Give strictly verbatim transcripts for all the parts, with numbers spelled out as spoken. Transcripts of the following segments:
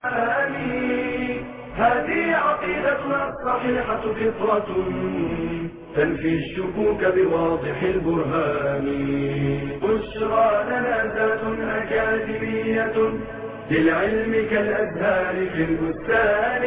هذه عقيدتنا الصحيحة فطرة تنفي الشكوك بواضح البرهان. بشرى لنا ذات أكاديمية للعلم كالأزهار في البستان.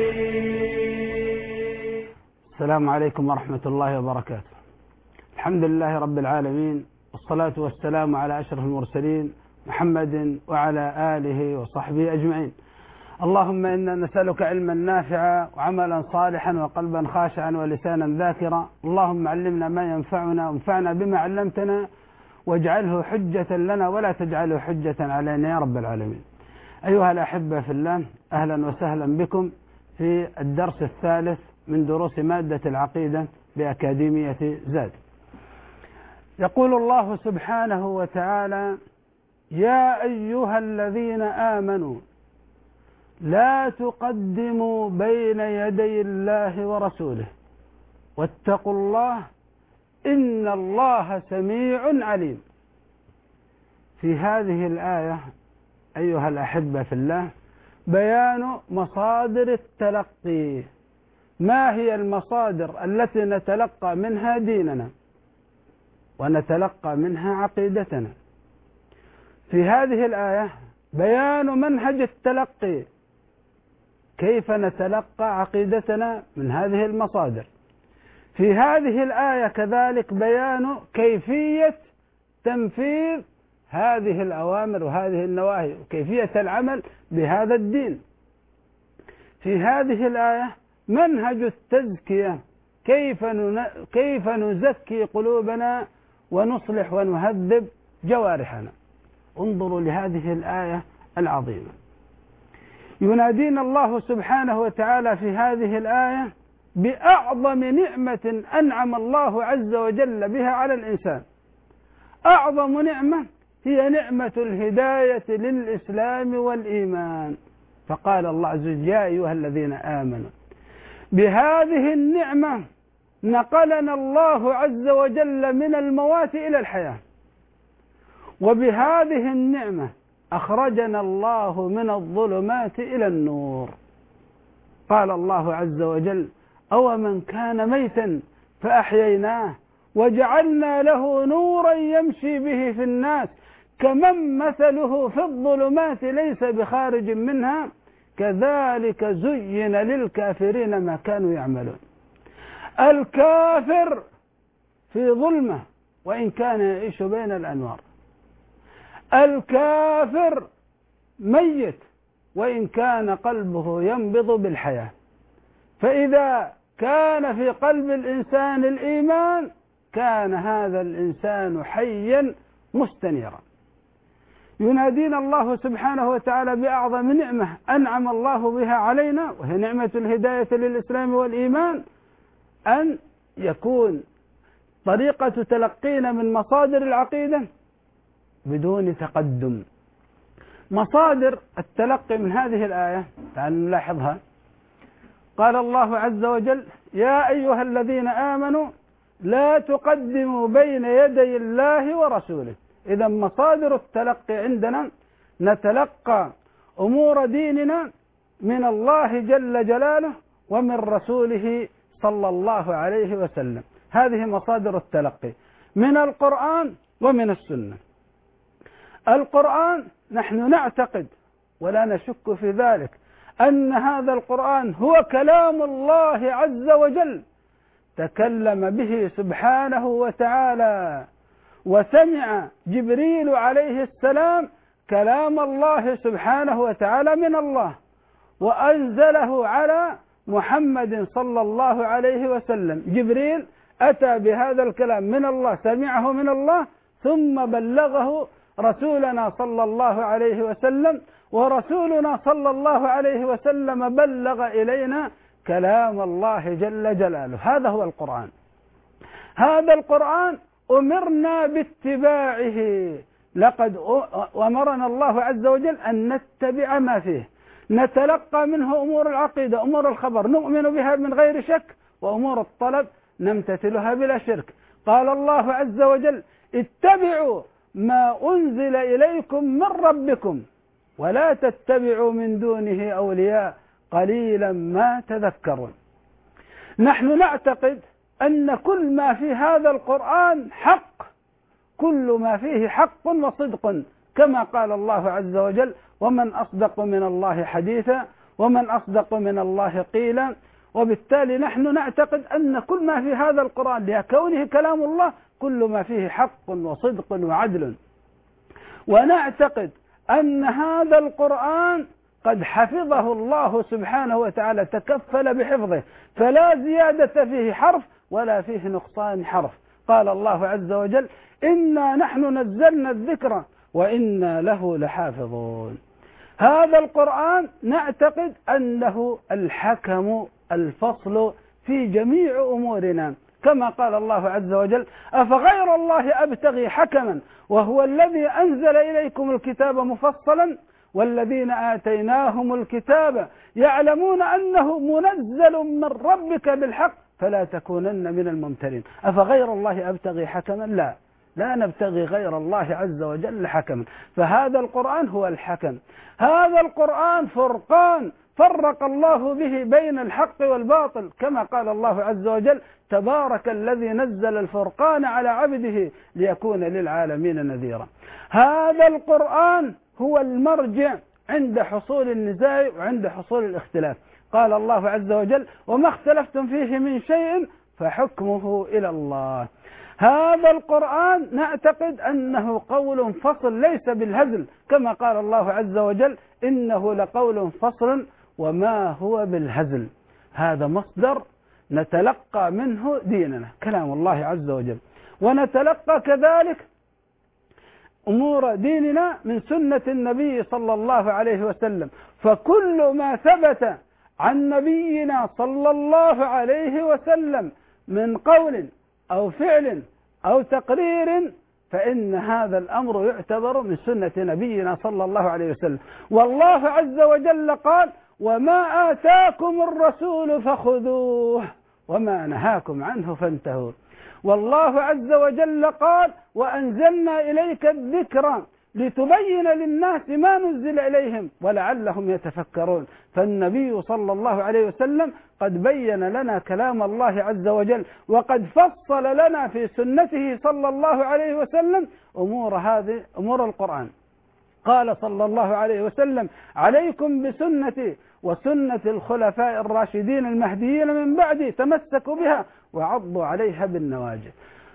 السلام عليكم ورحمة الله وبركاته. الحمد لله رب العالمين، والصلاة والسلام على أشرف المرسلين محمد وعلى آله وصحبه أجمعين. اللهم إنا نسألك علما نافعا وعملا صالحا وقلبا خاشعا ولسانا ذاكرا. اللهم علمنا ما ينفعنا وانفعنا بما علمتنا واجعله حجة لنا ولا تجعله حجة علينا يا رب العالمين. أيها الأحبة في الله، أهلا وسهلا بكم في الدرس الثالث من دروس مادة العقيدة بأكاديمية زاد. يقول الله سبحانه وتعالى: يا أيها الذين آمنوا لا تقدموا بين يدي الله ورسوله واتقوا الله إن الله سميع عليم. في هذه الآية أيها الأحبة في الله بيان مصادر التلقي. ما هي المصادر التي نتلقى منها ديننا ونتلقى منها عقيدتنا؟ في هذه الآية بيان منهج التلقي، كيف نتلقى عقيدتنا من هذه المصادر. في هذه الآية كذلك بيان كيفية تنفيذ هذه الأوامر وهذه النواهي وكيفية العمل بهذا الدين. في هذه الآية منهج التزكية، كيف كيف نزكي قلوبنا ونصلح ونهذب جوارحنا. انظروا لهذه الآية العظيمة. ينادينا الله سبحانه وتعالى في هذه الآية بأعظم نعمة أنعم الله عز وجل بها على الإنسان. أعظم نعمة هي نعمة الهداية للإسلام والإيمان. فقال الله عز وجل: يا أيها الذين آمنوا. بهذه النعمة نقلنا الله عز وجل من الموات إلى الحياة، وبهذه النعمة أخرجنا الله من الظلمات إلى النور. قال الله عز وجل: أو من كان ميتا فأحييناه وجعلنا له نورا يمشي به في الناس كمن مثله في الظلمات ليس بخارج منها كذلك زين للكافرين ما كانوا يعملون. الكافر في ظلمة وإن كان يعيش بين الأنوار. الكافر ميت وإن كان قلبه ينبض بالحياة. فإذا كان في قلب الإنسان الإيمان كان هذا الإنسان حيا مستنيرا. ينادينا الله سبحانه وتعالى بأعظم نعمة أنعم الله بها علينا، وهي نعمة الهداية للإسلام والإيمان، أن يكون طريقة تلقينا من مصادر العقيدة بدون تقدم. مصادر التلقي من هذه الآية تعالوا نلاحظها. قال الله عز وجل: يا أيها الذين آمنوا لا تقدموا بين يدي الله ورسوله. إذا مصادر التلقي عندنا نتلقى أمور ديننا من الله جل جلاله ومن رسوله صلى الله عليه وسلم. هذه مصادر التلقي من القرآن ومن السنة. القرآن نحن نعتقد ولا نشك في ذلك أن هذا القرآن هو كلام الله عز وجل تكلم به سبحانه وتعالى، وسمع جبريل عليه السلام كلام الله سبحانه وتعالى من الله وأنزله على محمد صلى الله عليه وسلم. جبريل أتى بهذا الكلام من الله، سمعه من الله ثم بلغه رسولنا صلى الله عليه وسلم، ورسولنا صلى الله عليه وسلم بلغ إلينا كلام الله جل جلاله. هذا هو القرآن. هذا القرآن أمرنا باتباعه. لقد أمرنا الله عز وجل أن نتبع ما فيه، نتلقى منه أمور العقيدة، أمور الخبر نؤمن بها من غير شك، وأمور الطلب نمتثلها بلا شرك. قال الله عز وجل: اتبعوا ما أنزل إليكم من ربكم. ولا تتبعوا من دونه أولياء قليلا ما تذكرون. نحن نعتقد أن كل ما في هذا القرآن حق، كل ما فيه حق وصدق، كما قال الله عز وجل: ومن أصدق من الله حديثا ومن أصدق من الله قيلا. وبالتالي نحن نعتقد أن كل ما في هذا القرآن لكونه كلام الله كل ما فيه حق وصدق وعدل. ونعتقد أن هذا القرآن قد حفظه الله سبحانه وتعالى، تكفل بحفظه، فلا زيادة فيه حرف ولا فيه نقصان حرف. قال الله عز وجل: إنا نحن نزلنا الذكر وإنا له لحافظون. هذا القرآن نعتقد أنه الحكم الفصل في جميع أمورنا، كما قال الله عز وجل: أفغير الله أبتغي حكما وهو الذي أنزل إليكم الكتاب مفصلا والذين آتيناهم الكتاب يعلمون أنه منزل من ربك بالحق فلا تكونن من الممترين. أفغير الله أبتغي حكما؟ لا لا نبتغي غير الله عز وجل حكما، فهذا القرآن هو الحكم. هذا القرآن فرقان فرق الله به بين الحق والباطل، كما قال الله عز وجل: تبارك الذي نزل الفرقان على عبده ليكون للعالمين نذيرا. هذا القرآن هو المرجع عند حصول النزاع وعند حصول الاختلاف. قال الله عز وجل: وما اختلفتم فيه من شيء فحكمه إلى الله. هذا القرآن نعتقد أنه قول فصل ليس بالهزل، كما قال الله عز وجل: إنه لقول فصل وما هو بالهزل. هذا مصدر نتلقى منه ديننا، كلام الله عز وجل، ونتلقى كذلك أمور ديننا من سنة النبي صلى الله عليه وسلم. فكل ما ثبت عن نبينا صلى الله عليه وسلم من قول أو فعل أو تقرير فإن هذا الأمر يعتبر من سنة نبينا صلى الله عليه وسلم. والله عز وجل قال: وما آتاكم الرسول فخذوه وما نهاكم عنه فانتهوا. والله عز وجل قال: وأنزلنا إليك الذكر لتبين للناس ما نزل إليهم ولعلهم يتفكرون. فالنبي صلى الله عليه وسلم قد بين لنا كلام الله عز وجل، وقد فصل لنا في سنته صلى الله عليه وسلم أمور هذه أمور القرآن. قال صلى الله عليه وسلم: عليكم بسنتي وسنة الخلفاء الراشدين المهديين من بعدي تمسكوا بها وعضوا عليها بالنواجذ.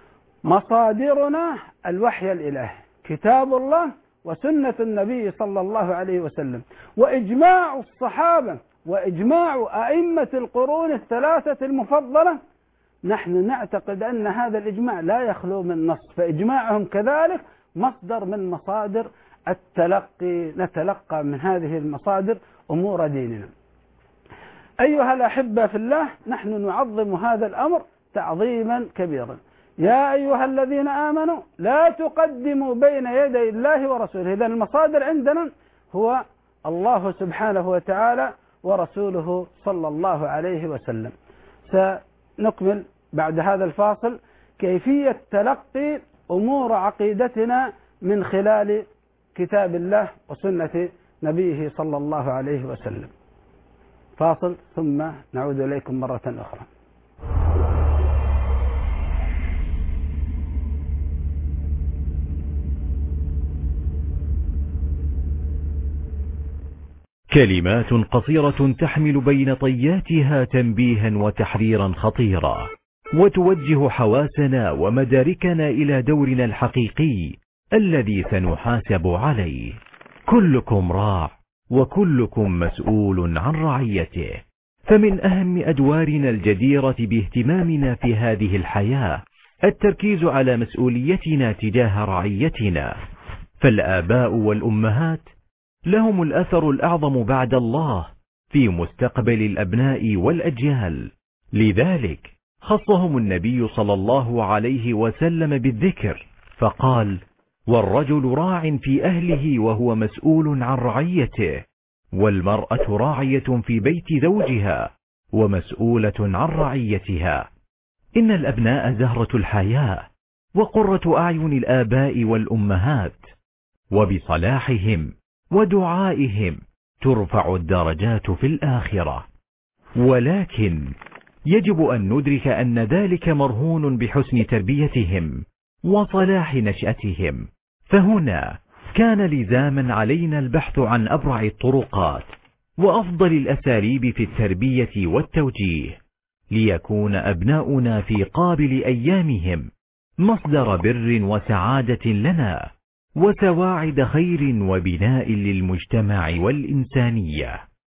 مصادرنا الوحي الإلهي، كتاب الله وسنة النبي صلى الله عليه وسلم، وإجماع الصحابة وإجماع أئمة القرون الثلاثة المفضلة. نحن نعتقد أن هذا الإجماع لا يخلو من نص، فإجماعهم كذلك مصدر من مصادر التلقي، نتلقى من هذه المصادر أمور ديننا. أيها الأحبة في الله، نحن نعظم هذا الأمر تعظيما كبيرا. يا أيها الذين آمنوا لا تقدموا بين يدي الله ورسوله. إذن المصادر عندنا هو الله سبحانه وتعالى ورسوله صلى الله عليه وسلم. سنكمل بعد هذا الفاصل كيفية تلقي أمور عقيدتنا من خلال كتاب الله وسنة نبيه صلى الله عليه وسلم. فاصل ثم نعود إليكم مرة أخرى. كلمات قصيرة تحمل بين طياتها تنبيها وتحريرا خطيرا، وتوجه حواسنا ومداركنا إلى دورنا الحقيقي الذي سنحاسب عليه. كلكم راع وكلكم مسؤول عن رعيته. فمن أهم أدوارنا الجديرة باهتمامنا في هذه الحياة التركيز على مسؤوليتنا تجاه رعيتنا. فالآباء والأمهات لهم الأثر الأعظم بعد الله في مستقبل الأبناء والأجيال. لذلك خصهم النبي صلى الله عليه وسلم بالذكر، فقال: والرجل راع في أهله وهو مسؤول عن رعيته، والمرأة راعية في بيت زوجها ومسؤولة عن رعيتها. إن الأبناء زهرة الحياة وقرة أعين الآباء والأمهات، وبصلاحهم ودعائهم ترفع الدرجات في الآخرة. ولكن يجب أن ندرك أن ذلك مرهون بحسن تربيتهم وصلاح نشأتهم، فهنا كان لزاما علينا البحث عن أبرع الطرقات وأفضل الأساليب في التربية والتوجيه، ليكون أبناؤنا في قابل أيامهم مصدر بر وسعادة لنا وسواعد خير وبناء للمجتمع والإنسانية.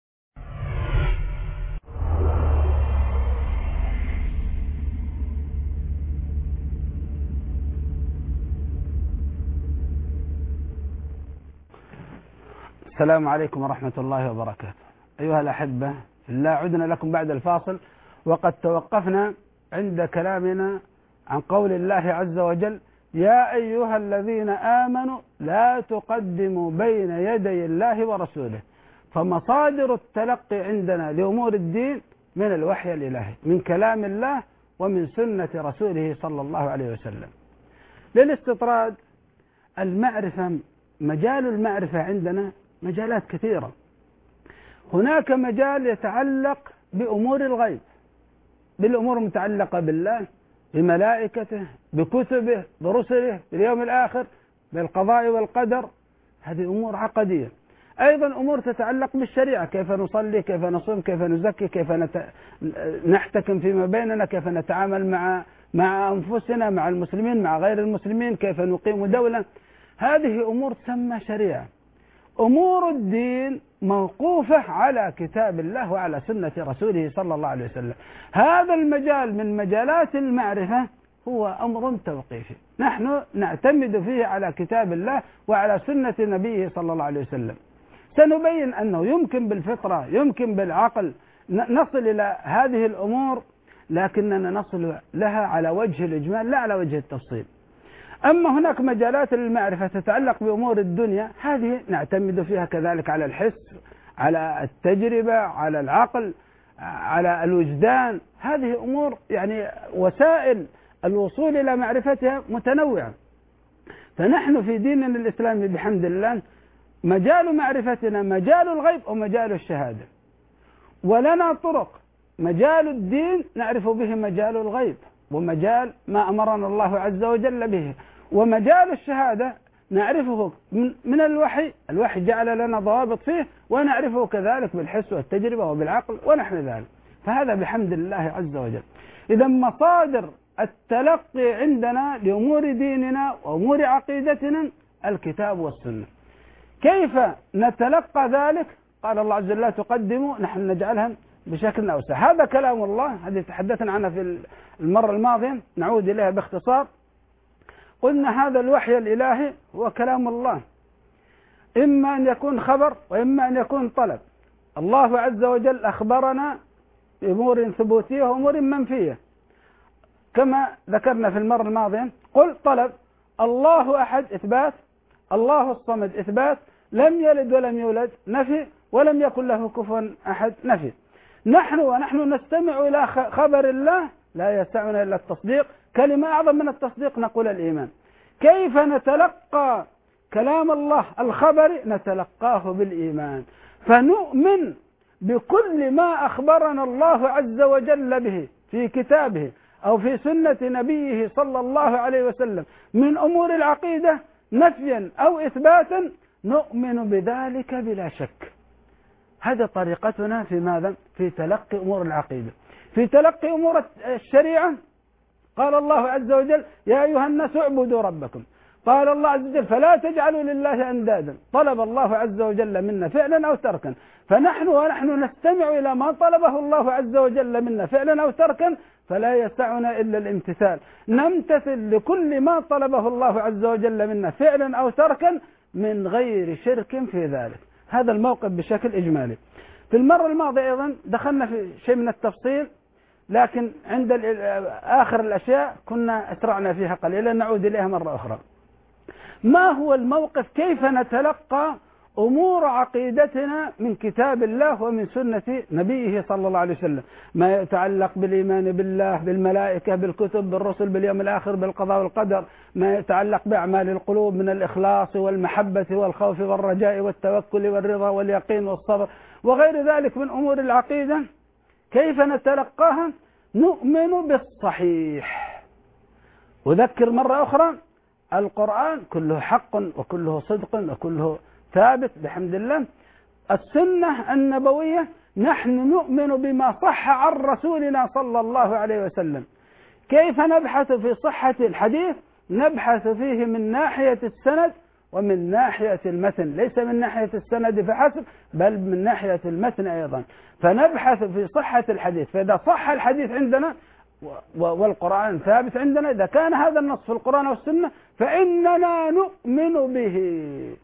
السلام عليكم ورحمة الله وبركاته. أيها الأحبة في الله، عدنا لكم بعد الفاصل، وقد توقفنا عند كلامنا عن قول الله عز وجل: يا أيها الذين آمنوا لا تقدموا بين يدي الله ورسوله. فمصادر التلقي عندنا لأمور الدين من الوحي الإلهي، من كلام الله ومن سنة رسوله صلى الله عليه وسلم. للاستطراد، المعرفة، مجال المعرفة عندنا مجالات كثيرة. هناك مجال يتعلق بأمور الغيب، بالأمور المتعلقة بالله، بملائكته، بكتبه، برسله، باليوم الآخر، بالقضاء والقدر. هذه أمور عقدية. أيضا أمور تتعلق بالشريعة: كيف نصلي، كيف نصوم، كيف نزكي، كيف نت... نحتكم فيما بيننا، كيف نتعامل مع مع أنفسنا، مع المسلمين، مع غير المسلمين، كيف نقيم دولة. هذه أمور تسمى شريعة. أمور الدين موقوفة على كتاب الله وعلى سنة رسوله صلى الله عليه وسلم. هذا المجال من مجالات المعرفة هو أمر توقيفي، نحن نعتمد فيه على كتاب الله وعلى سنة نبيه صلى الله عليه وسلم. سنبين أنه يمكن بالفطرة، يمكن بالعقل نصل إلى هذه الأمور، لكننا نصل لها على وجه الإجمال لا على وجه التفصيل. أما هناك مجالات للمعرفة تتعلق بأمور الدنيا، هذه نعتمد فيها كذلك على الحس، على التجربة، على العقل، على الوجدان. هذه أمور يعني وسائل الوصول إلى معرفتها متنوعة. فنحن في ديننا الإسلامي بحمد الله مجال معرفتنا مجال الغيب ومجال الشهادة، ولنا طرق. مجال الدين نعرف به مجال الغيب ومجال ما أمرنا الله عز وجل به، ومجال الشهادة نعرفه من الوحي، الوحي جعل لنا ضوابط فيه، ونعرفه كذلك بالحس والتجربة وبالعقل ونحن ذلك. فهذا بحمد الله عز وجل. إذا مصادر التلقي عندنا لأمور ديننا وأمور عقيدتنا الكتاب والسنة. كيف نتلقى ذلك؟ قال الله عز وجل: لا تقدموا، نحن نجعلها بشكل أوسع. هذا كلام الله، هذه تحدثنا عنها في المرة الماضية، نعود إليها باختصار. قلنا هذا الوحي الإلهي هو كلام الله، إما أن يكون خبر وإما أن يكون طلب. الله عز وجل أخبرنا بأمور ثبوتية وأمور منفية، كما ذكرنا في المرة الماضية. قل طلب: الله أحد إثبات، الله الصمد إثبات، لم يلد ولم يولد نفي، ولم يكن له كفوا أحد نفي. نحن ونحن نستمع إلى خبر الله لا يسعنا إلا التصديق، كلمة أعظم من التصديق نقول الإيمان. كيف نتلقى كلام الله الخبري؟ نتلقاه بالإيمان، فنؤمن بكل ما أخبرنا الله عز وجل به في كتابه أو في سنة نبيه صلى الله عليه وسلم من أمور العقيدة نفيا أو إثباتا، نؤمن بذلك بلا شك. هذا طريقتنا في ماذا؟ في تلقي أمور العقيدة. في تلقي أمور الشريعة قال الله عز وجل: يا أيها الناس اعبدوا ربكم. قال الله عز وجل: فلا تجعلوا لله أندادا. طلب الله عز وجل منا فعلا أو تركا، فنحن ونحن نستمع إلى ما طلبه الله عز وجل منا فعلا أو تركا، فلا يسعنا إلا الامتثال. نمتثل لكل ما طلبه الله عز وجل منا فعلا أو تركا من غير شرك في ذلك. هذا الموقف بشكل إجمالي. في المرة الماضية أيضا دخلنا في شيء من التفصيل، لكن عند آخر الأشياء كنا أسرعنا فيها قليلا، نعود إليها مرة أخرى. ما هو الموقف؟ كيف نتلقى أمور عقيدتنا من كتاب الله ومن سنة نبيه صلى الله عليه وسلم، ما يتعلق بالإيمان بالله، بالملائكة، بالكتب، بالرسل، باليوم الآخر، بالقضاء والقدر، ما يتعلق بأعمال القلوب من الإخلاص والمحبة والخوف والرجاء والتوكل والرضا واليقين والصبر وغير ذلك من أمور العقيدة. كيف نتلقاها؟ نؤمن بالصحيح. أذكر مرة أخرى، القرآن كله حق وكله صدق وكله ثابت بحمد الله. السنة النبوية نحن نؤمن بما صح عن رسولنا صلى الله عليه وسلم. كيف نبحث في صحة الحديث؟ نبحث فيه من ناحية السند ومن ناحية المتن، ليس من ناحية السند فحسب بل من ناحية المتن أيضا. فنبحث في صحة الحديث، فإذا صح الحديث عندنا والقرآن ثابت عندنا، إذا كان هذا النص في القرآن والسنة فإننا نؤمن به،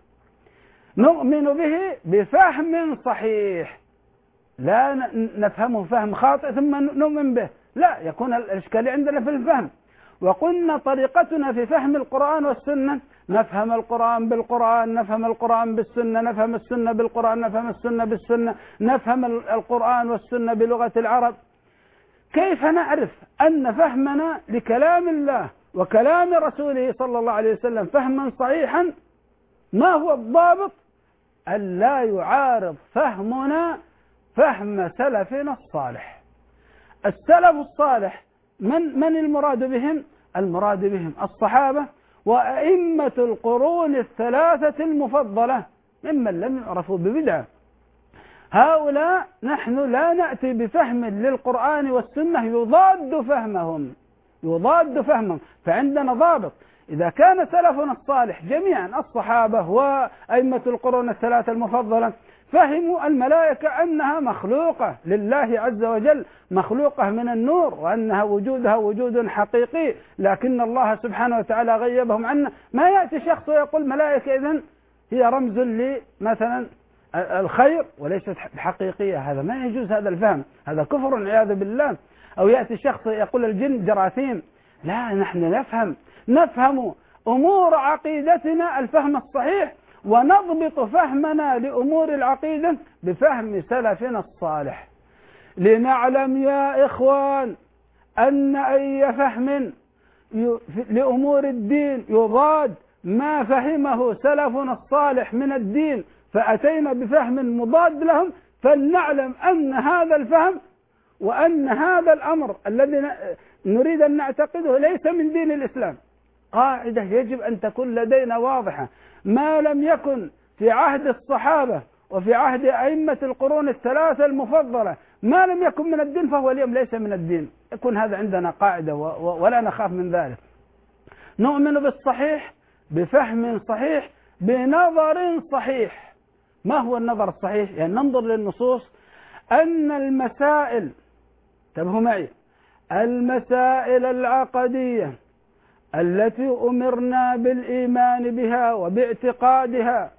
نؤمن به بفهم صحيح، لا نفهمه فهم خاطئ ثم نؤمن به، لا، يكون الإشكال عندنا في الفهم. وقلنا طريقتنا في فهم القرآن والسنة، نفهم القرآن بالقرآن، نفهم القرآن بالسنة، نفهم السنة بالقرآن، نفهم السنة بالسنة، نفهم القرآن والسنة بلغة العرب. كيف نعرف أن فهمنا لكلام الله وكلام رسوله صلى الله عليه وسلم فهما صحيحا؟ ما هو الضابط؟ أن لا يعارض فهمنا فهم سلفنا الصالح. السلف الصالح من من المراد بهم؟ المراد بهم الصحابة وأئمة القرون الثلاثة المفضلة ممن لم يعرفوا ببدعة. هؤلاء نحن لا نأتي بفهم للقرآن والسنة يضاد فهمهم، يضاد فهمهم. فعندنا ضابط، إذا كان سلفنا الصالح جميعا الصحابة وأئمة القرون الثلاثة المفضلة فهموا الملائكة أنها مخلوقة لله عز وجل، مخلوقة من النور، وأنها وجودها وجود حقيقي، لكن الله سبحانه وتعالى غيبهم عنا. ما يأتي شخص ويقول ملائكة إذن هي رمز لمثلا الخير وليست حقيقية، هذا ما يجوز، هذا الفهم، هذا كفر والعياذ بالله. أو يأتي شخص يقول الجن جراثيم، لا، نحن نفهم نفهم أمور عقيدتنا الفهم الصحيح، ونضبط فهمنا لأمور العقيدة بفهم سلفنا الصالح، لنعلم يا إخوان أن أي فهم لأمور الدين يضاد ما فهمه سلفنا الصالح من الدين فأتينا بفهم مضاد لهم، فلنعلم أن هذا الفهم وأن هذا الأمر الذي نريد أن نعتقده ليس من دين الإسلام. قاعدة يجب أن تكون لدينا واضحة، ما لم يكن في عهد الصحابة وفي عهد أئمة القرون الثلاثة المفضلة ما لم يكن من الدين فهو اليوم ليس من الدين، يكون هذا عندنا قاعدة ولا نخاف من ذلك. نؤمن بالصحيح بفهم صحيح بنظر صحيح. ما هو النظر الصحيح؟ يعني ننظر للنصوص أن المسائل، انتبهوا معي، المسائل العقدية التي أمرنا بالإيمان بها وباعتقادها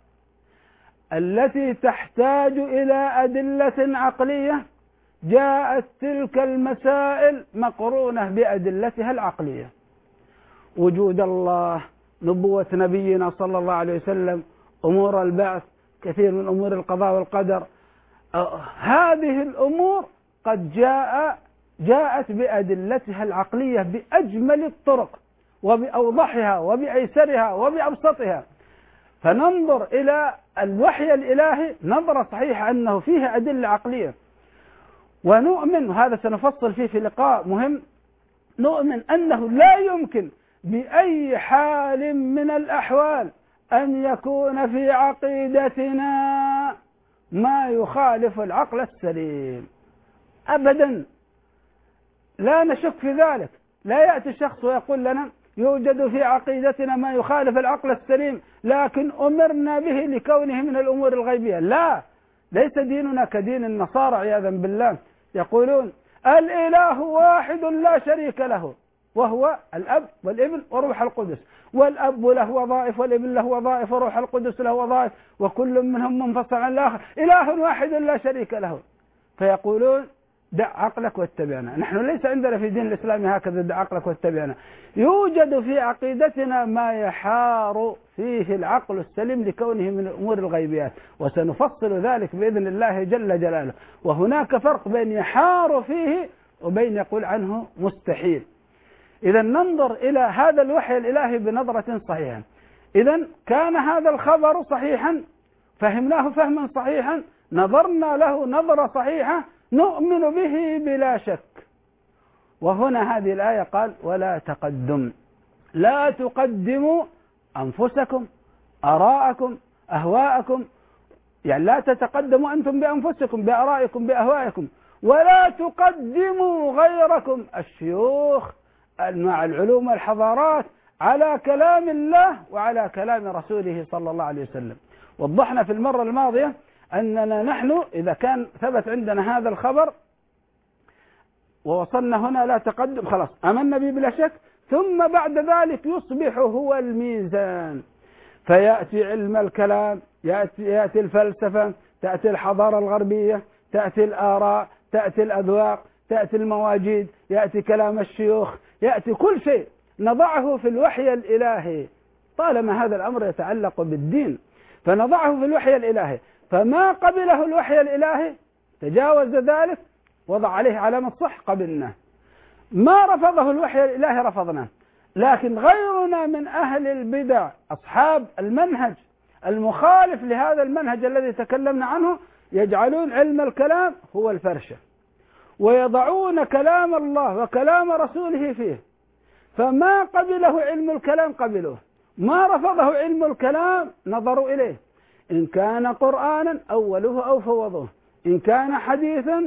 التي تحتاج إلى أدلة عقلية، جاءت تلك المسائل مقرونة بأدلتها العقلية، وجود الله، نبوة نبينا صلى الله عليه وسلم، أمور البعث، كثير من أمور القضاء والقدر. هذه الأمور قد جاء جاءت بأدلتها العقلية بأجمل الطرق وبأوضحها وبأيسرها وبأبسطها. فننظر إلى الوحي الإلهي نظرة صحيحة أنه فيه أدلة عقلية، ونؤمن، وهذا سنفصل فيه في لقاء مهم، نؤمن أنه لا يمكن بأي حال من الأحوال أن يكون في عقيدتنا ما يخالف العقل السليم أبدا، لا نشك في ذلك. لا يأتي شخص ويقول لنا يوجد في عقيدتنا ما يخالف العقل السليم لكن أمرنا به لكونه من الأمور الغيبية. لا، ليس ديننا كدين النصارى عياذا بالله، يقولون الإله واحد لا شريك له وهو الأب والابن وروح القدس، والأب له وظائف والابن له وظائف وروح القدس له وظائف وكل منهم منفصل عن الآخر، إله واحد لا شريك له. فيقولون دع عقلك واتبعنا. نحن ليس عندنا في دين الإسلام هكذا، دع عقلك واتبعنا. يوجد في عقيدتنا ما يحار فيه العقل السليم لكونه من أمور الغيبيات، وسنفصل ذلك بإذن الله جل جلاله. وهناك فرق بين يحار فيه وبين يقول عنه مستحيل. إذا ننظر إلى هذا الوحي الإلهي بنظرة صحيحة. إذا كان هذا الخبر صحيحا، فهمناه فهما صحيحا، نظرنا له نظرة صحيحة، نؤمن به بلا شك. وهنا هذه الآية قال ولا تقدم، لا تقدموا أنفسكم، آراءكم، أهواءكم، يعني لا تتقدموا أنتم بأنفسكم، بآرائكم، بأهوائكم، ولا تقدموا غيركم الشيوخ مع العلوم والحضارات على كلام الله وعلى كلام رسوله صلى الله عليه وسلم. وضحنا في المرة الماضية أننا نحن إذا كان ثبت عندنا هذا الخبر ووصلنا هنا لا تقدم، خلاص أمنا به بلا شك، ثم بعد ذلك يصبح هو الميزان، فيأتي علم الكلام، يأتي, يأتي الفلسفة، تأتي الحضارة الغربية، تأتي الآراء، تأتي الأذواق، تأتي المواجيد، يأتي كلام الشيوخ، يأتي كل شيء نضعه في الوحي الإلهي، طالما هذا الأمر يتعلق بالدين فنضعه في الوحي الإلهي. فما قبله الوحي الإلهي تجاوز ذلك وضع عليه علامة صح قبلناه، ما رفضه الوحي الإلهي رفضناه. لكن غيرنا من أهل البدع أصحاب المنهج المخالف لهذا المنهج الذي تكلمنا عنه يجعلون علم الكلام هو الفرشة، ويضعون كلام الله وكلام رسوله فيه، فما قبله علم الكلام قبلوه، ما رفضه علم الكلام نظروا إليه، إن كان قرآنا أولوه أو فوضوه، إن كان حديثا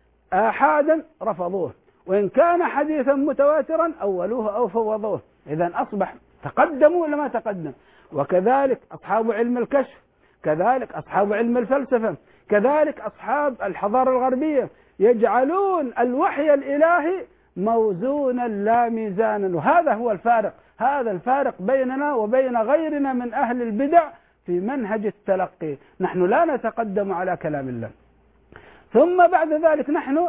آحادا رفضوه، وإن كان حديثا متواترا أولوه أو فوضوه. إذن أصبح تقدموا ولا ما تقدم. وكذلك أصحاب علم الكشف، كذلك أصحاب علم الفلسفة، كذلك أصحاب الحضارة الغربية يجعلون الوحي الإلهي موزونا لا ميزانا. وهذا هو الفارق، هذا الفارق بيننا وبين غيرنا من أهل البدع في منهج التلقي. نحن لا نتقدم على كلام الله، ثم بعد ذلك نحن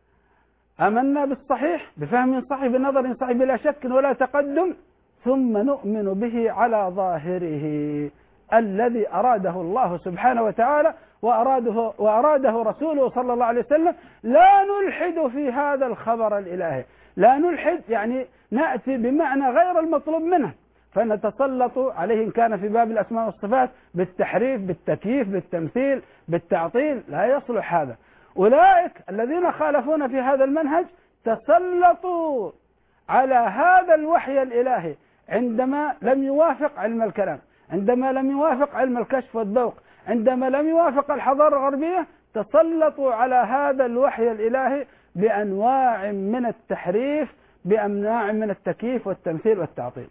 آمنا بالصحيح بفهم صحيح بنظر صحيح بلا شك ولا تقدم، ثم نؤمن به على ظاهره الذي أراده الله سبحانه وتعالى وأراده, وأراده رسوله صلى الله عليه وسلم. لا نلحد في هذا الخبر الإلهي، لا نلحد يعني نأتي بمعنى غير المطلوب منه فنتسلط عليه، إن كان في باب الأسماء والصفات بالتحريف بالتكييف بالتمثيل بالتعطيل، لا يصلح هذا. أولئك الذين خالفون في هذا المنهج تسلطوا على هذا الوحي الإلهي عندما لم يوافق علم الكلام، عندما لم يوافق علم الكشف والذوق، عندما لم يوافق الحضارة الغربية، تسلطوا على هذا الوحي الإلهي بأنواع من التحريف، بأنواع من التكييف والتمثيل والتعطيل.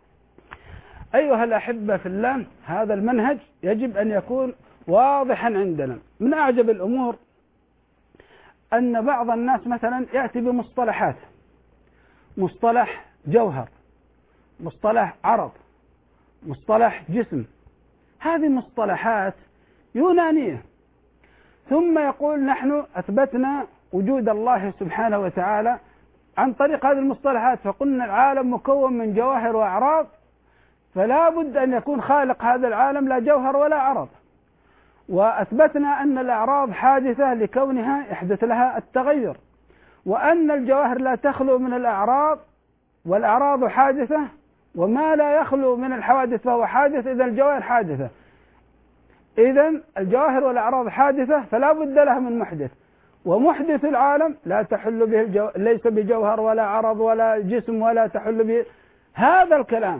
أيها الأحبة في الله، هذا المنهج يجب أن يكون واضحا عندنا. من أعجب الأمور أن بعض الناس مثلا يأتي بمصطلحات، مصطلح جوهر، مصطلح عرض، مصطلح جسم، هذه مصطلحات يونانية، ثم يقول نحن أثبتنا وجود الله سبحانه وتعالى عن طريق هذه المصطلحات، فقلنا العالم مكون من جواهر وأعراض، فلا بد أن يكون خالق هذا العالم لا جوهر ولا عرض. وأثبتنا أن الأعراض حادثة لكونها يحدث لها التغير، وأن الجواهر لا تخلو من الأعراض والأعراض حادثة، وما لا يخلو من الحوادث فهو حادث، إذا الجواهر حادثة، إذا الجواهر والأعراض حادثة فلا بد لها من محدث، ومحدث العالم لا تحل به الجو... ليس بجوهر ولا عرض ولا جسم ولا تحل به. هذا الكلام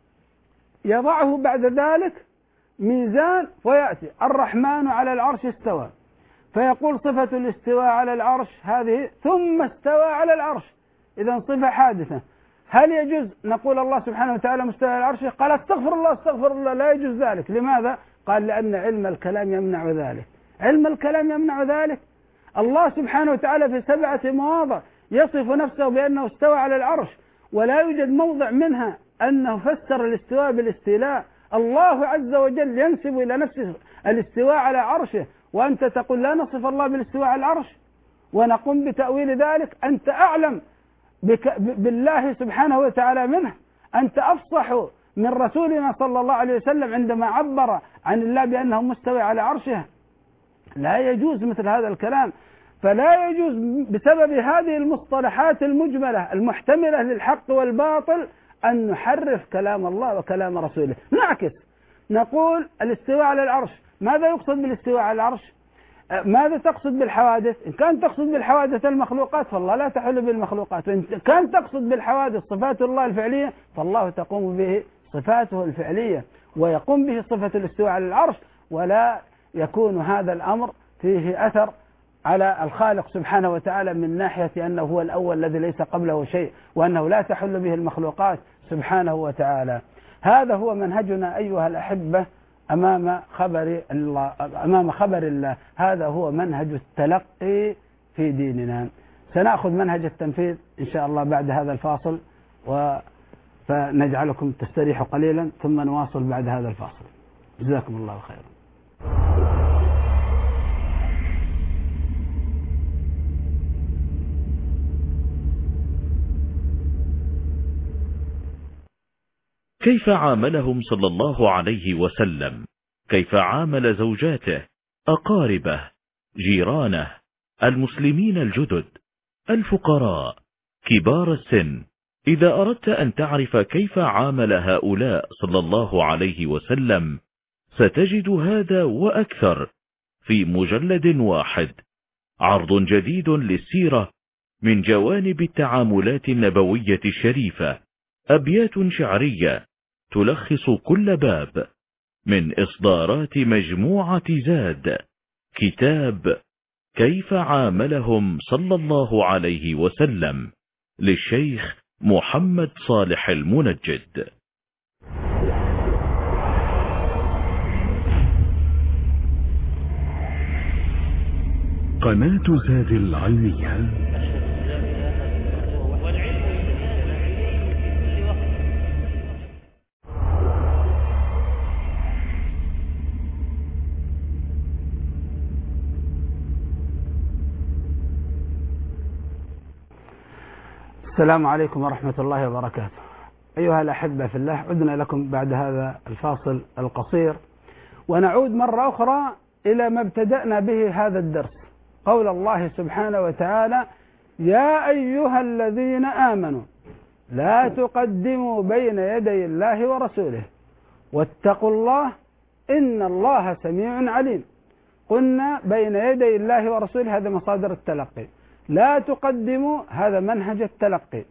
يضعه بعد ذلك ميزان، ويأتي الرحمن على العرش استوى، فيقول صفة الاستواء على العرش هذه، ثم استوى على العرش، إذا صفة حادثة. هل يجوز نقول الله سبحانه وتعالى مستوى على العرش؟ قال استغفر الله استغفر الله، لا يجوز ذلك. لماذا؟ قال لأن علم الكلام يمنع ذلك. علم الكلام يمنع ذلك. الله سبحانه وتعالى في سبعة مواضع يصف نفسه بأنه استوى على العرش، ولا يوجد موضع منها أنه فسر الاستواء بالاستيلاء. الله عز وجل ينسب إلى نفسه الاستواء على عرشه، وأنت تقول لا نصف الله بالاستواء على العرش ونقوم بتأويل ذلك. أنت أعلم بالله سبحانه وتعالى منه، أنت أفصح من رسولنا صلى الله عليه وسلم عندما عبر عن الله بأنه مستوي على عرشه. لا يجوز مثل هذا الكلام. فلا يجوز بسبب هذه المصطلحات المجملة المحتملة للحق والباطل أن نحرف كلام الله وكلام رسوله. نعكس، نقول الاستواء على العرش، ماذا يقصد بالاستواء على العرش؟ ماذا تقصد بالحوادث؟ إن كان تقصد بالحوادث المخلوقات فالله لا تحل بالمخلوقات، وإن كان تقصد بالحوادث صفات الله الفعلية فالله تقوم به صفاته الفعلية ويقوم به صفة الاستواء على العرش، ولا يكون هذا الأمر فيه أثر على الخالق سبحانه وتعالى من ناحية أنه هو الأول الذي ليس قبله شيء، وأنه لا تحل به المخلوقات سبحانه وتعالى. هذا هو منهجنا أيها الأحبة أمام خبر الله، أمام خبر الله. هذا هو منهج التلقي في ديننا. سنأخذ منهج التنفيذ إن شاء الله بعد هذا الفاصل، فنجعلكم تستريحوا قليلا ثم نواصل بعد هذا الفاصل. جزاكم الله خيرا. كيف عاملهم صلى الله عليه وسلم؟ كيف عامل زوجاته، أقاربه، جيرانه، المسلمين الجدد، الفقراء، كبار السن؟ إذا أردت أن تعرف كيف عامل هؤلاء صلى الله عليه وسلم ستجد هذا وأكثر في مجلد واحد، عرض جديد للسيرة من جوانب التعاملات النبوية الشريفة، أبيات شعرية تلخص كل باب من إصدارات مجموعة زاد، كتاب كيف عاملهم صلى الله عليه وسلم للشيخ محمد صالح المنجد. قناة زاد العلمية. السلام عليكم ورحمة الله وبركاته. أيها الأحبة في الله، عدنا لكم بعد هذا الفاصل القصير، ونعود مرة أخرى إلى ما ابتدأنا به هذا الدرس، قول الله سبحانه وتعالى: يا أيها الذين آمنوا لا تقدموا بين يدي الله ورسوله واتقوا الله إن الله سميع عليم. قلنا بين يدي الله ورسوله هذا مصادر التلقي، لا تقدموا هذا منهج التلقي،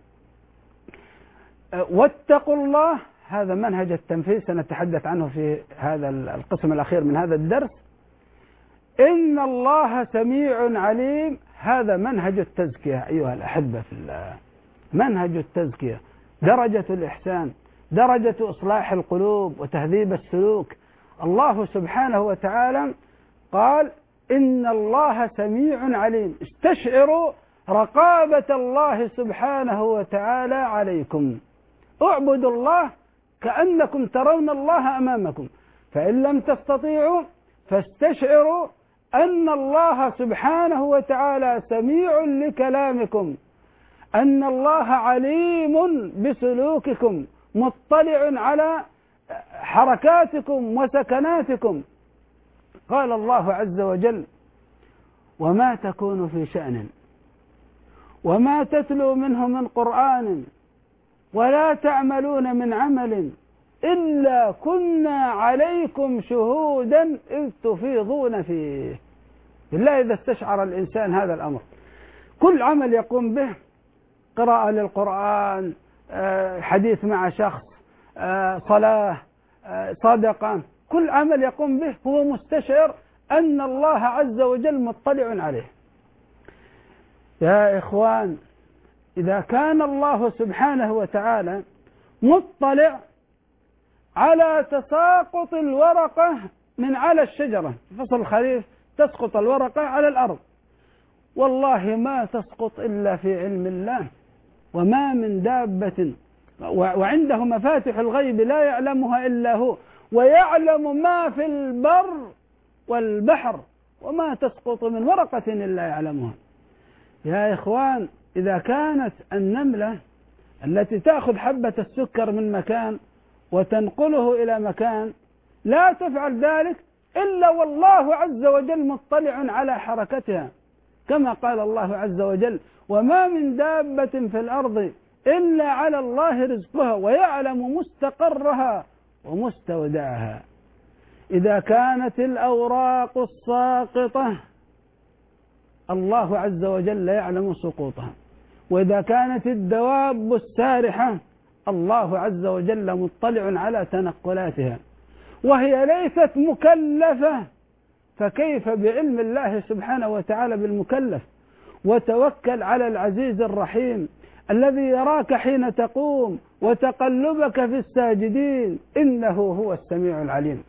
واتقوا الله هذا منهج التنفيذ، سنتحدث عنه في هذا القسم الأخير من هذا الدرس. إن الله سميع عليم هذا منهج التزكية. أيها الأحبة في الله، منهج التزكية، درجة الإحسان، درجة إصلاح القلوب وتهذيب السلوك. الله سبحانه وتعالى قال: إن الله سميع عليم. استشعروا رقابة الله سبحانه وتعالى عليكم. اعبدوا الله كأنكم ترون الله أمامكم، فإن لم تستطيعوا فاستشعروا أن الله سبحانه وتعالى سميع لكلامكم، أن الله عليم بسلوككم، مطلع على حركاتكم وسكناتكم. قال الله عز وجل: وما تكون في شأن وما تتلو منه من قرآن ولا تعملون من عمل إلا كنا عليكم شهودا إذ تفيضون فيه. بالله إذا استشعر الإنسان هذا الأمر، كل عمل يقوم به، قراءة للقرآن، حديث مع شخص، صلاة، صدقة، كل عمل يقوم به هو مستشعر أن الله عز وجل مطلع عليه. يا إخوان، إذا كان الله سبحانه وتعالى مطلع على تساقط الورقة من على الشجرة في فصل الخريف، تسقط الورقة على الأرض، والله ما تسقط إلا في علم الله، وما من دابة وعنده مفاتح الغيب لا يعلمها إلا هو، ويعلم ما في البر والبحر، وما تسقط من ورقة إلا يعلمها. يا إخوان، إذا كانت النملة التي تأخذ حبة السكر من مكان وتنقله إلى مكان، لا تفعل ذلك إلا والله عز وجل مطلع على حركتها، كما قال الله عز وجل: وما من دابة في الأرض إلا على الله رزقها ويعلم مستقرها ومستودعها. إذا كانت الأوراق الساقطة الله عز وجل يعلم سقوطها، وإذا كانت الدواب السارحة الله عز وجل مطلع على تنقلاتها، وهي ليست مكلفة، فكيف بعلم الله سبحانه وتعالى بالمكلف؟ وتوكل على العزيز الرحيم الذي يراك حين تقوم وتقلبك في الساجدين، إنه هو السميع العليم.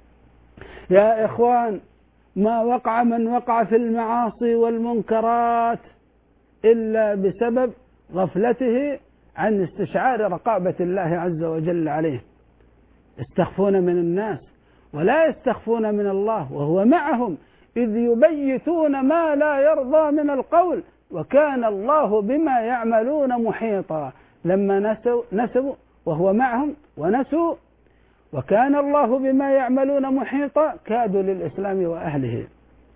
يا إخوان، ما وقع من وقع في المعاصي والمنكرات إلا بسبب غفلته عن استشعار رقابة الله عز وجل عليه. يستخفون من الناس ولا يستخفون من الله وهو معهم إذ يبيتون ما لا يرضى من القول، وكان الله بما يعملون محيطا. لما نسوا, نسوا وهو معهم ونسوا وكان الله بما يعملون محيطا كادوا للإسلام وأهله.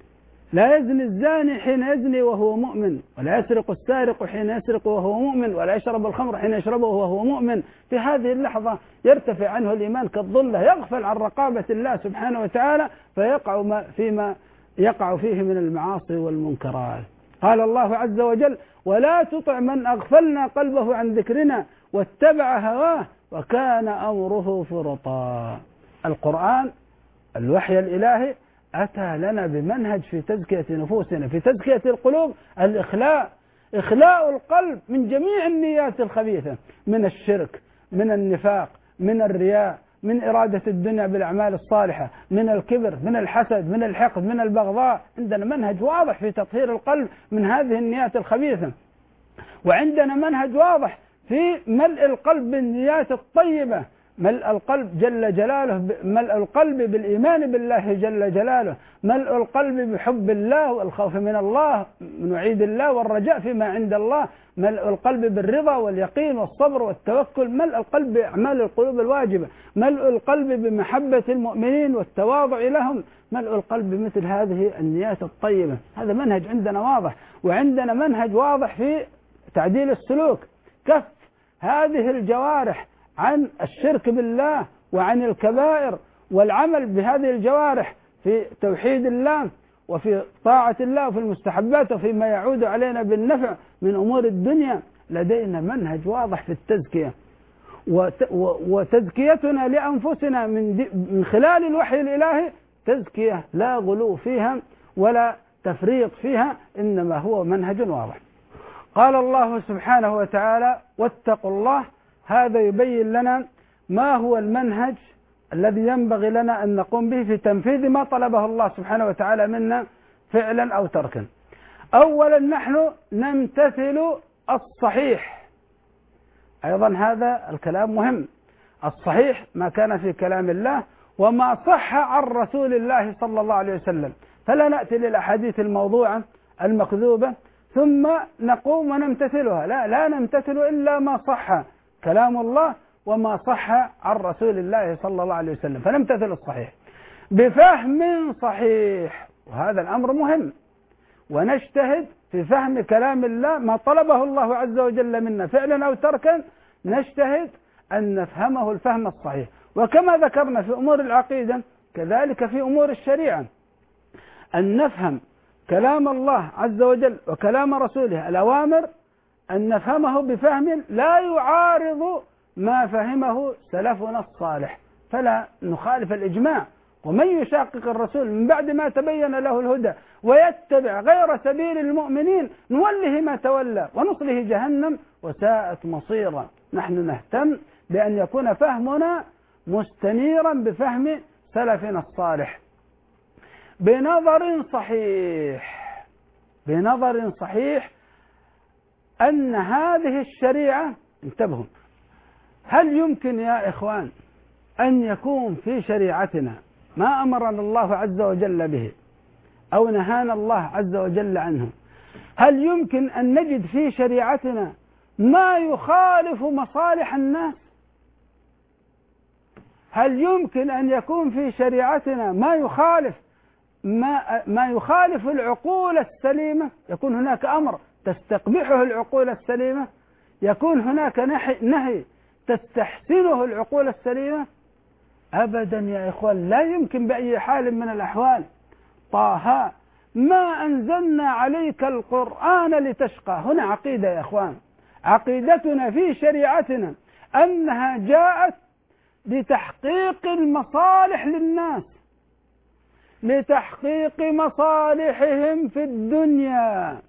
لا يزني الزاني حين يزني وهو مؤمن، ولا يسرق السارق حين يسرق وهو مؤمن، ولا يشرب الخمر حين يشربه وهو مؤمن. في هذه اللحظة يرتفع عنه الإيمان كالظلة، يغفل عن رقابة الله سبحانه وتعالى فيقع فيما يقع فيه من المعاصي والمنكرات. قال الله عز وجل: ولا تطع من أغفلنا قلبه عن ذكرنا واتبع هواه وكان أمره فرطا. القرآن الوحي الإلهي أتى لنا بمنهج في تزكية نفوسنا، في تزكية القلوب، الإخلاء، إخلاء القلب من جميع النيات الخبيثة، من الشرك، من النفاق، من الرياء، من إرادة الدنيا بالأعمال الصالحة، من الكبر، من الحسد، من الحقد، من البغضاء. عندنا منهج واضح في تطهير القلب من هذه النيات الخبيثة، وعندنا منهج واضح في ملء القلب بالنيات الطيبة، ملء القلب جل جلاله، ملء القلب بالإيمان بالله جل جلاله، ملء القلب بحب الله والخوف من الله من وعيد الله والرجاء فيما عند الله، ملء القلب بالرضا واليقين والصبر والتوكل، ملء القلب بأعمال القلوب الواجبة، ملء القلب بمحبة المؤمنين والتواضع لهم، ملء القلب بمثل هذه النيات الطيبة. هذا منهج عندنا واضح، وعندنا منهج واضح في تعديل السلوك، كف هذه الجوارح عن الشرك بالله وعن الكبائر، والعمل بهذه الجوارح في توحيد الله وفي طاعة الله وفي المستحبات وفيما يعود علينا بالنفع من أمور الدنيا. لدينا منهج واضح في التزكية، وتزكيتنا لأنفسنا من خلال الوحي الإلهي تزكية لا غلو فيها ولا تفريط فيها، إنما هو منهج واضح. قال الله سبحانه وتعالى: واتقوا الله. هذا يبين لنا ما هو المنهج الذي ينبغي لنا أن نقوم به في تنفيذ ما طلبه الله سبحانه وتعالى منا فعلا أو تركا. أولا نحن نمتثل الصحيح، أيضا هذا الكلام مهم. الصحيح ما كان في كلام الله وما صح عن رسول الله صلى الله عليه وسلم، فلا نأتي للأحاديث الموضوعة المكذوبة ثم نقوم ونمتثلها، لا لا نمتثل إلا ما صح كلام الله وما صح عن رسول الله صلى الله عليه وسلم، فنمتثل الصحيح بفهم صحيح، وهذا الأمر مهم. ونجتهد في فهم كلام الله ما طلبه الله عز وجل منا فعلا أو تركا، نجتهد أن نفهمه الفهم الصحيح. وكما ذكرنا في أمور العقيدة كذلك في أمور الشريعة، أن نفهم كلام الله عز وجل وكلام رسوله الأوامر، أن نفهمه بفهم لا يعارض ما فهمه سلفنا الصالح، فلا نخالف الإجماع. ومن يشاقق الرسول من بعد ما تبين له الهدى ويتبع غير سبيل المؤمنين نوله ما تولى ونصله جهنم وساءت مصيرا. نحن نهتم بأن يكون فهمنا مستنيرا بفهم سلفنا الصالح بنظر صحيح، بنظر صحيح أن هذه الشريعة، انتبهوا، هل يمكن يا إخوان أن يكون في شريعتنا ما أمرنا الله عز وجل به أو نهانا الله عز وجل عنه؟ هل يمكن أن نجد في شريعتنا ما يخالف مصالح الناس؟ هل يمكن أن يكون في شريعتنا ما يخالف ما, ما يخالف العقول السليمة؟ يكون هناك أمر تستقبحه العقول السليمة؟ يكون هناك نهي تستحسنه العقول السليمة؟ أبدا يا إخوان، لا يمكن بأي حال من الأحوال. طه ما أنزلنا عليك القرآن لتشقى. هنا عقيدة يا إخوان، عقيدتنا في شريعتنا أنها جاءت لتحقيق المصالح للناس، لتحقيق مصالحهم في الدنيا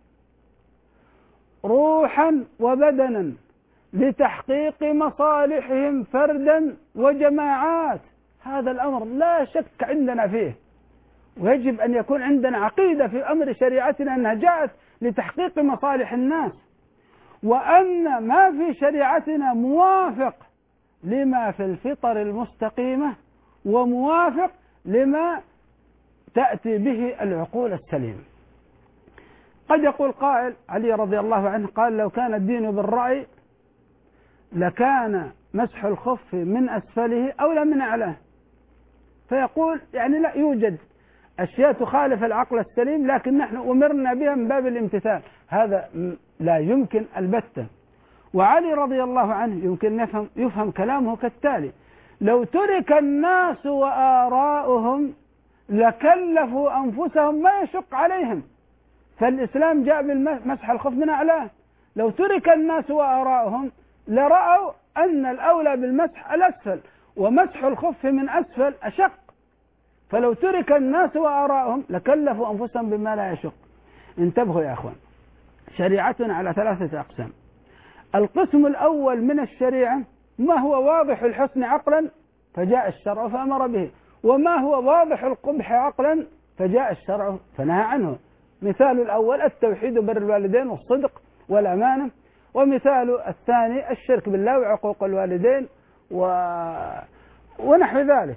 روحا وبدنا، لتحقيق مصالحهم فردا وجماعات. هذا الأمر لا شك عندنا فيه، ويجب أن يكون عندنا عقيدة في أمر شريعتنا أنها جاءت لتحقيق مصالح الناس، وأن ما في شريعتنا موافق لما في الفطر المستقيمة وموافق لما تأتي به العقول السليمة. قد يقول قائل، علي رضي الله عنه قال: لو كان الدين بالرأي لكان مسح الخف من أسفله أولى من أعلاه. فيقول يعني لا يوجد أشياء تخالف العقل السليم لكن نحن أمرنا بها من باب الامتثال. هذا لا يمكن البتة. وعلي رضي الله عنه يمكن يفهم, يفهم كلامه كالتالي: لو ترك الناس وآراؤهم لكلفوا أنفسهم ما يشق عليهم. فالإسلام جاء بالمسح الخف من أعلاه. لو ترك الناس وآراؤهم لرأوا أن الأولى بالمسح الأسفل، ومسح الخف من أسفل أشق. فلو ترك الناس وآراؤهم لكلفوا أنفسهم بما لا يشق. انتبهوا يا أخوان، شريعتنا على ثلاثة أقسام. القسم الأول من الشريعة ما هو واضح الحسن عقلا فجاء الشرع فأمر به، وما هو واضح القبح عقلا فجاء الشرع فنهى عنه. مثال الأول التوحيد وبر الوالدين والصدق والأمانة، ومثال الثاني الشرك بالله وعقوق الوالدين و... ونحو ذلك.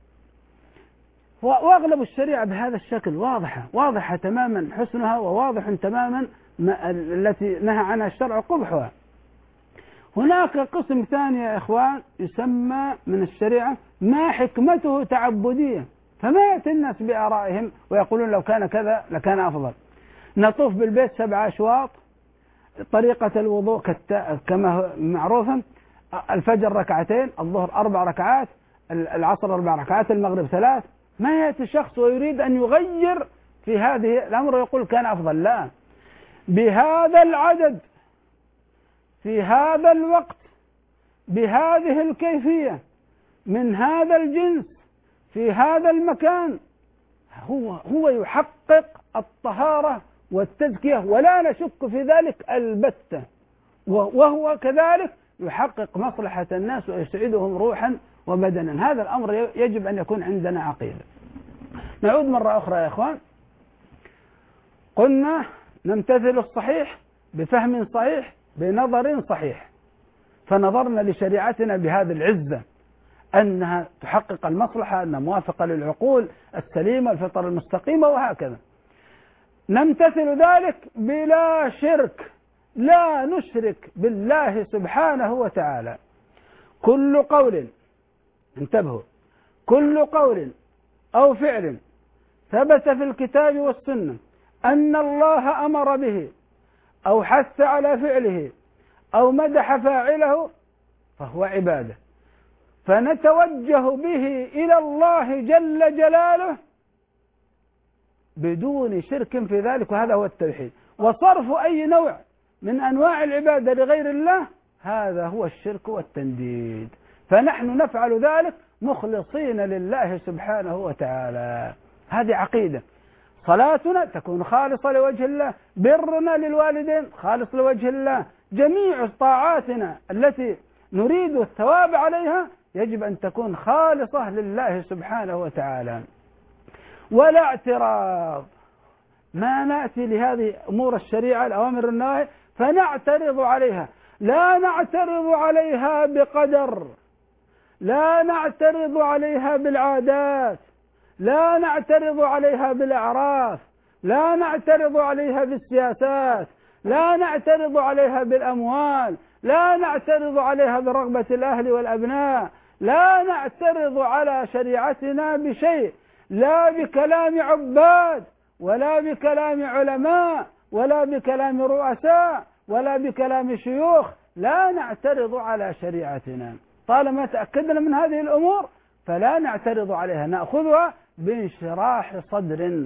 وأغلب الشريعة بهذا الشكل واضحة واضحة تماما حسنها، وواضح تماما ما التي نهى عنها الشرع قبحها. هناك قسم ثاني يا إخوان يسمى من الشريعة ما حكمته تعبدية، فما يأتي الناس بآرائهم ويقولون لو كان كذا لكان أفضل. نطوف بالبيت سبع أشواط، طريقة الوضوء كما معروفة، الفجر ركعتين، الظهر أربع ركعات، العصر أربع ركعات، المغرب ثلاث. ما يأتي شخص ويريد أن يغير في هذه الأمر ويقول كان أفضل. لا، بهذا العدد في هذا الوقت بهذه الكيفية من هذا الجنس في هذا المكان هو هو يحقق الطهارة والتزكية، ولا نشك في ذلك البتة. وهو كذلك يحقق مصلحة الناس ويسعدهم روحا وبدنا. هذا الأمر يجب أن يكون عندنا عقيدة. نعود مرة أخرى يا إخوان، قلنا نمتثل الصحيح بفهم صحيح بنظر صحيح، فنظرنا لشريعتنا بهذه العزة أنها تحقق المصلحة، أنها موافقة للعقول السليمة الفطر المستقيمة، وهكذا. نمتثل ذلك بلا شرك، لا نشرك بالله سبحانه وتعالى. كل قول، انتبهوا، كل قول أو فعل ثبت في الكتاب والسنة أن الله أمر به أو حث على فعله أو مدح فاعله فهو عبادة، فنتوجه به إلى الله جل جلاله بدون شرك في ذلك، وهذا هو التوحيد. وصرف أي نوع من أنواع العبادة لغير الله هذا هو الشرك والتنديد، فنحن نفعل ذلك مخلصين لله سبحانه وتعالى. هذه عقيدة. صلاتنا تكون خالصة لوجه الله، برنا للوالدين خالص لوجه الله، جميع طاعاتنا التي نريد الثواب عليها يجب أن تكون خالصة لله سبحانه وتعالى. ولا اعتراض، ما نأتي لهذه أمور الشريعة الأوامر والنواهي فنعترض عليها، لا نعترض عليها بقدر، لا نعترض عليها بالعادات، لا نعترض عليها بالأعراف، لا نعترض عليها بالسياسات، لا نعترض عليها بالأموال، لا نعترض عليها برغبة الأهل والأبناء، لا نعترض على شريعتنا بشيء، لا بكلام عباد ولا بكلام علماء ولا بكلام رؤساء ولا بكلام شيوخ، لا نعترض على شريعتنا طالما تأكدنا من هذه الأمور فلا نعترض عليها، نأخذها بانشراح صدر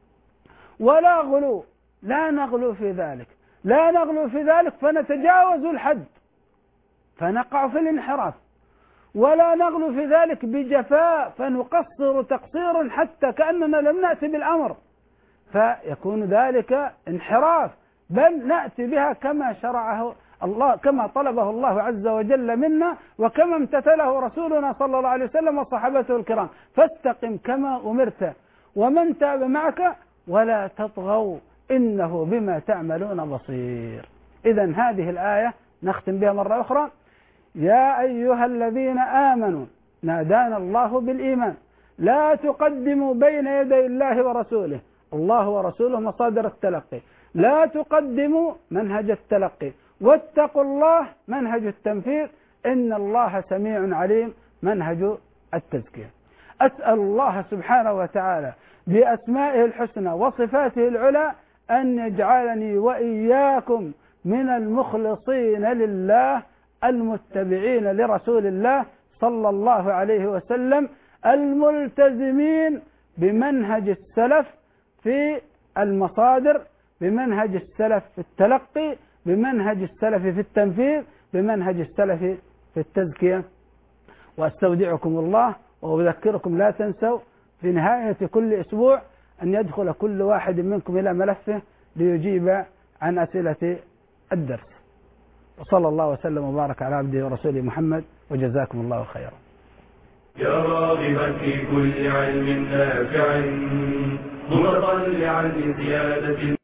ولا غلو، لا نغلو في ذلك، لا نغلو في ذلك فنتجاوز الحد فنقع في الانحراف، ولا نغلو في ذلك بجفاء فنقصر تقصيرا حتى كأننا لم نأتي بالأمر فيكون ذلك انحراف، بل نأتي بها كما شرعه الله، كما طلبه الله عز وجل منا وكما امتثله رسولنا صلى الله عليه وسلم وصحابته الكرام، فاستقم كما أمرت ومن تاب معك ولا تطغوا إنه بما تعملون بصير. إذن هذه الآية نختم بها مرة أخرى: يا أيها الذين آمنوا نادانا الله بالإيمان لا تقدموا بين يدي الله ورسوله، الله ورسوله مصادر التلقي، لا تقدموا منهج التلقي، واتقوا الله منهج التنفيذ، إن الله سميع عليم منهج التزكية. أسأل الله سبحانه وتعالى بأسمائه الحسنى وصفاته العلى أن يجعلني وإياكم من المخلصين لله المتبعين لرسول الله صلى الله عليه وسلم الملتزمين بمنهج السلف في المصادر، بمنهج السلف في التلقي، بمنهج السلف في التنفيذ، بمنهج السلف في التزكية. وأستودعكم الله وأذكركم لا تنسوا في نهاية كل أسبوع أن يدخل كل واحد منكم إلى ملفه ليجيب عن أسئلة الدرس. وصلى الله وسلم وبارك على عبده ورسوله محمد، وجزاكم الله خيرا. يا راغبا في كل علم نافع متطلعا لزيادة